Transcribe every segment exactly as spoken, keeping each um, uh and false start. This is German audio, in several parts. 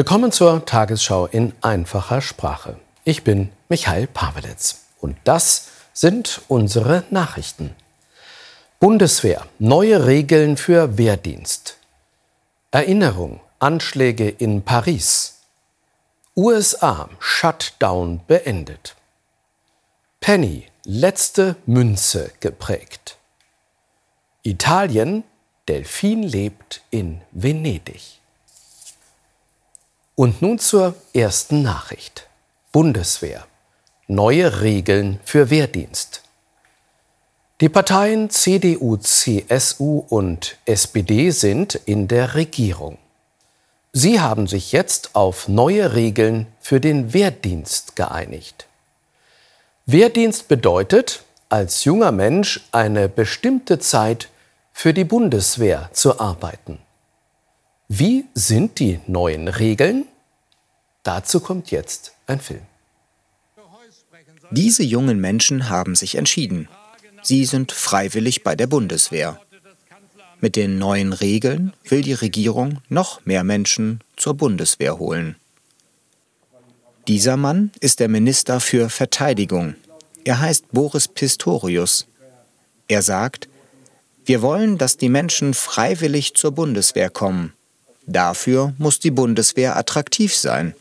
Willkommen zur Tagesschau in einfacher Sprache. Ich bin Michael Pavelitz und das sind unsere Nachrichten. Bundeswehr, neue Regeln für Wehrdienst. Erinnerung, Anschläge in Paris. U S A, Shutdown beendet. Penny, letzte Münze geprägt. Italien, Delfin lebt in Venedig. Und nun zur ersten Nachricht. Bundeswehr. Neue Regeln für Wehrdienst. Die Parteien C D U, C S U und S P D sind in der Regierung. Sie haben sich jetzt auf neue Regeln für den Wehrdienst geeinigt. Wehrdienst bedeutet, als junger Mensch eine bestimmte Zeit für die Bundeswehr zu arbeiten. Wie sind die neuen Regeln? Dazu kommt jetzt ein Film. Diese jungen Menschen haben sich entschieden. Sie sind freiwillig bei der Bundeswehr. Mit den neuen Regeln will die Regierung noch mehr Menschen zur Bundeswehr holen. Dieser Mann ist der Minister für Verteidigung. Er heißt Boris Pistorius. Er sagt, wir wollen, dass die Menschen freiwillig zur Bundeswehr kommen. Dafür muss die Bundeswehr attraktiv sein.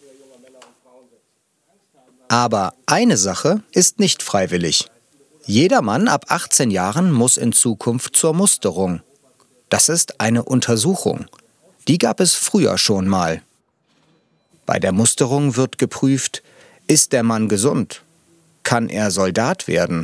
Aber eine Sache ist nicht freiwillig. Jeder Mann ab achtzehn Jahren muss in Zukunft zur Musterung. Das ist eine Untersuchung. Die gab es früher schon mal. Bei der Musterung wird geprüft, ist der Mann gesund? Kann er Soldat werden?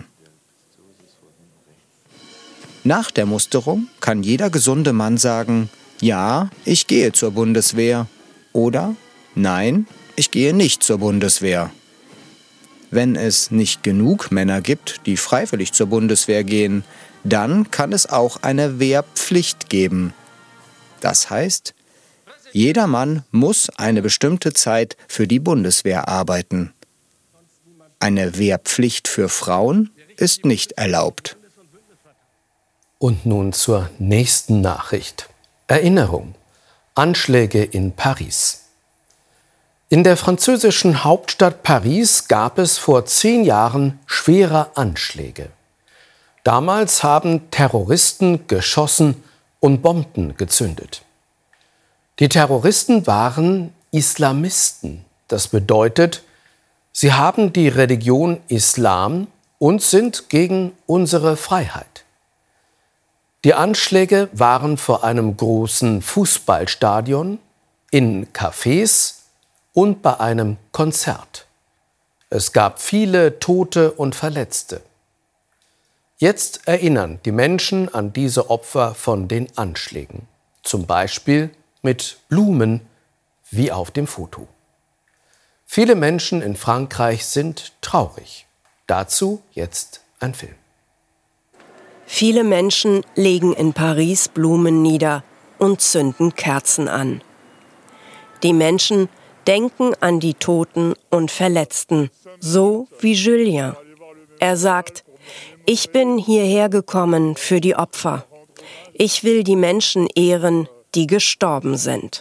Nach der Musterung kann jeder gesunde Mann sagen, ja, ich gehe zur Bundeswehr oder nein, ich gehe nicht zur Bundeswehr. Wenn es nicht genug Männer gibt, die freiwillig zur Bundeswehr gehen, dann kann es auch eine Wehrpflicht geben. Das heißt, jeder Mann muss eine bestimmte Zeit für die Bundeswehr arbeiten. Eine Wehrpflicht für Frauen ist nicht erlaubt. Und nun zur nächsten Nachricht. Erinnerung. Anschläge in Paris. In der französischen Hauptstadt Paris gab es vor zehn Jahren schwere Anschläge. Damals haben Terroristen geschossen und Bomben gezündet. Die Terroristen waren Islamisten. Das bedeutet, sie haben die Religion Islam und sind gegen unsere Freiheit. Die Anschläge waren vor einem großen Fußballstadion, in Cafés und bei einem Konzert. Es gab viele Tote und Verletzte. Jetzt erinnern die Menschen an diese Opfer von den Anschlägen. Zum Beispiel mit Blumen, wie auf dem Foto. Viele Menschen in Frankreich sind traurig. Dazu jetzt ein Film. Viele Menschen legen in Paris Blumen nieder und zünden Kerzen an. Die Menschen denken an die Toten und Verletzten, so wie Julien. Er sagt, ich bin hierher gekommen für die Opfer. Ich will die Menschen ehren, die gestorben sind.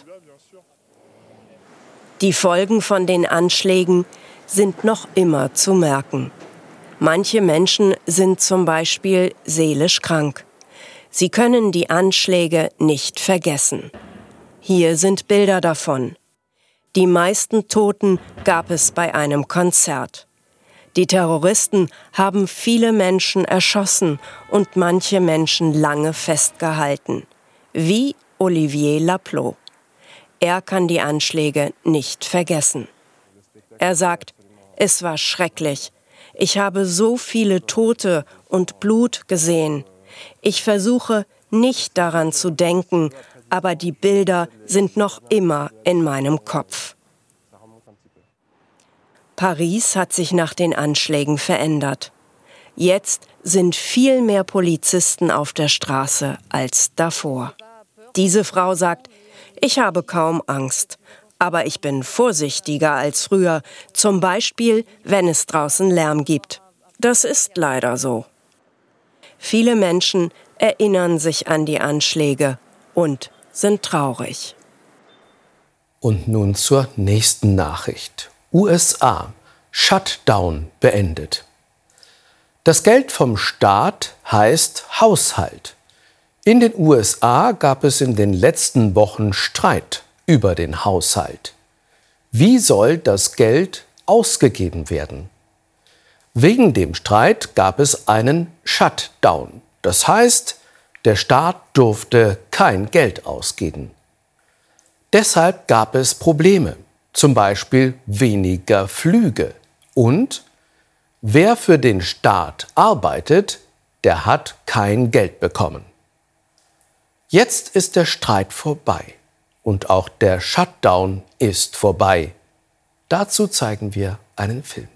Die Folgen von den Anschlägen sind noch immer zu merken. Manche Menschen sind zum Beispiel seelisch krank. Sie können die Anschläge nicht vergessen. Hier sind Bilder davon. Die meisten Toten gab es bei einem Konzert. Die Terroristen haben viele Menschen erschossen und manche Menschen lange festgehalten, wie Olivier Laplot. Er kann die Anschläge nicht vergessen. Er sagt, es war schrecklich. Ich habe so viele Tote und Blut gesehen. Ich versuche nicht daran zu denken, aber die Bilder sind noch immer in meinem Kopf. Paris hat sich nach den Anschlägen verändert. Jetzt sind viel mehr Polizisten auf der Straße als davor. Diese Frau sagt, ich habe kaum Angst, aber ich bin vorsichtiger als früher, zum Beispiel, wenn es draußen Lärm gibt. Das ist leider so. Viele Menschen erinnern sich an die Anschläge und sind traurig. Und nun zur nächsten Nachricht. U S A. Shutdown beendet. Das Geld vom Staat heißt Haushalt. In den U S A gab es in den letzten Wochen Streit über den Haushalt. Wie soll das Geld ausgegeben werden? Wegen dem Streit gab es einen Shutdown. Das heißt, der Staat durfte kein Geld ausgeben. Deshalb gab es Probleme, zum Beispiel weniger Flüge. Und wer für den Staat arbeitet, der hat kein Geld bekommen. Jetzt ist der Streit vorbei und auch der Shutdown ist vorbei. Dazu zeigen wir einen Film.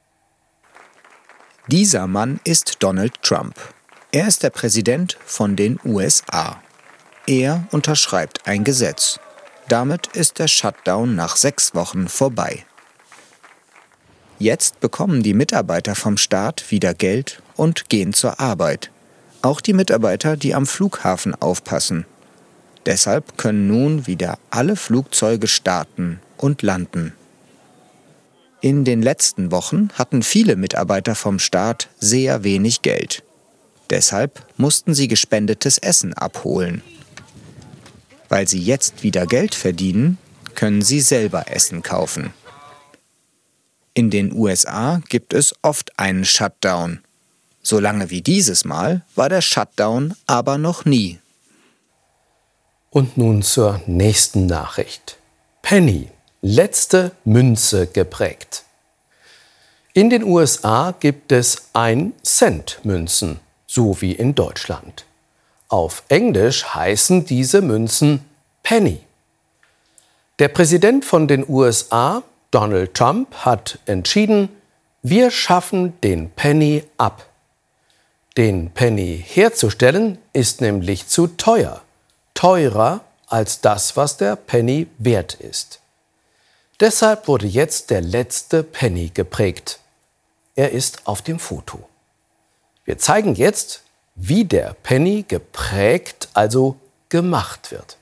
Dieser Mann ist Donald Trump. Er ist der Präsident von den U S A. Er unterschreibt ein Gesetz. Damit ist der Shutdown nach sechs Wochen vorbei. Jetzt bekommen die Mitarbeiter vom Staat wieder Geld und gehen zur Arbeit. Auch die Mitarbeiter, die am Flughafen aufpassen. Deshalb können nun wieder alle Flugzeuge starten und landen. In den letzten Wochen hatten viele Mitarbeiter vom Staat sehr wenig Geld. Deshalb mussten sie gespendetes Essen abholen. Weil sie jetzt wieder Geld verdienen, können sie selber Essen kaufen. In den U S A gibt es oft einen Shutdown. So lange wie dieses Mal war der Shutdown aber noch nie. Und nun zur nächsten Nachricht. Penny, letzte Münze geprägt. In den U S A gibt es ein Cent Münzen, so wie in Deutschland. Auf Englisch heißen diese Münzen Penny. Der Präsident von den U S A, Donald Trump, hat entschieden, wir schaffen den Penny ab. Den Penny herzustellen ist nämlich zu teuer, teurer als das, was der Penny wert ist. Deshalb wurde jetzt der letzte Penny geprägt. Er ist auf dem Foto. Wir zeigen jetzt, wie der Penny geprägt, also gemacht wird.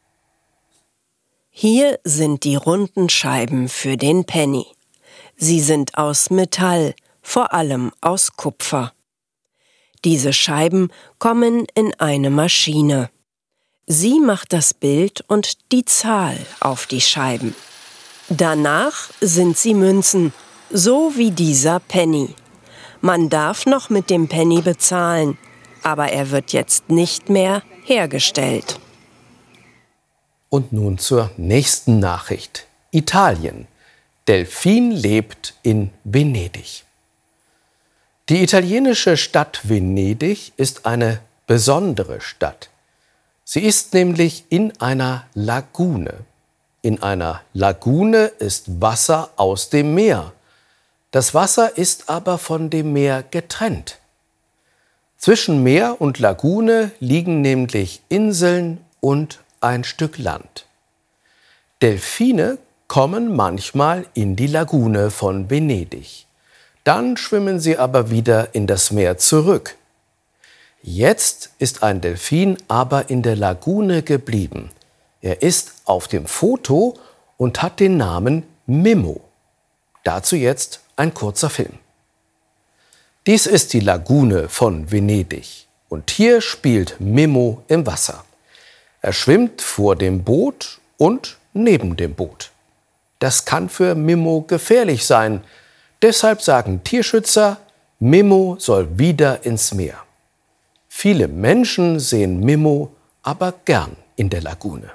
Hier sind die runden Scheiben für den Penny. Sie sind aus Metall, vor allem aus Kupfer. Diese Scheiben kommen in eine Maschine. Sie macht das Bild und die Zahl auf die Scheiben. Danach sind sie Münzen, so wie dieser Penny. Man darf noch mit dem Penny bezahlen, aber er wird jetzt nicht mehr hergestellt. Und nun zur nächsten Nachricht. Italien. Delfin lebt in Venedig. Die italienische Stadt Venedig ist eine besondere Stadt. Sie ist nämlich in einer Lagune. In einer Lagune ist Wasser aus dem Meer. Das Wasser ist aber von dem Meer getrennt. Zwischen Meer und Lagune liegen nämlich Inseln und ein Stück Land. Delfine kommen manchmal in die Lagune von Venedig. Dann schwimmen sie aber wieder in das Meer zurück. Jetzt ist ein Delfin aber in der Lagune geblieben. Er ist auf dem Foto und hat den Namen Mimmo. Dazu jetzt ein kurzer Film. Dies ist die Lagune von Venedig und hier spielt Mimmo im Wasser. Er schwimmt vor dem Boot und neben dem Boot. Das kann für Mimmo gefährlich sein. Deshalb sagen Tierschützer, Mimmo soll wieder ins Meer. Viele Menschen sehen Mimmo aber gern in der Lagune.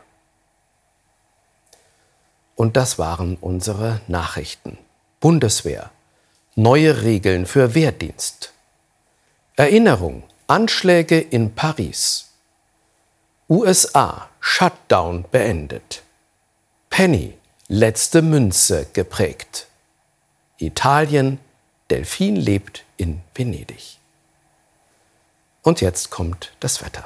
Und das waren unsere Nachrichten. Bundeswehr. Neue Regeln für Wehrdienst. Erinnerung. Anschläge in Paris. U S A. Shutdown beendet. Penny. Letzte Münze geprägt. Italien. Delfin lebt in Venedig. Und jetzt kommt das Wetter.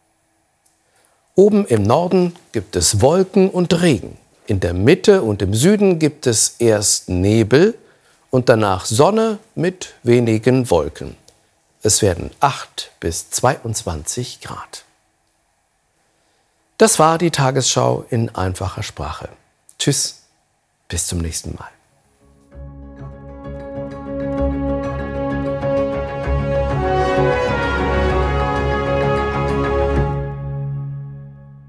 Oben im Norden gibt es Wolken und Regen. In der Mitte und im Süden gibt es erst Nebel und danach Sonne mit wenigen Wolken. Es werden acht bis zweiundzwanzig Grad. Das war die Tagesschau in einfacher Sprache. Tschüss, bis zum nächsten Mal.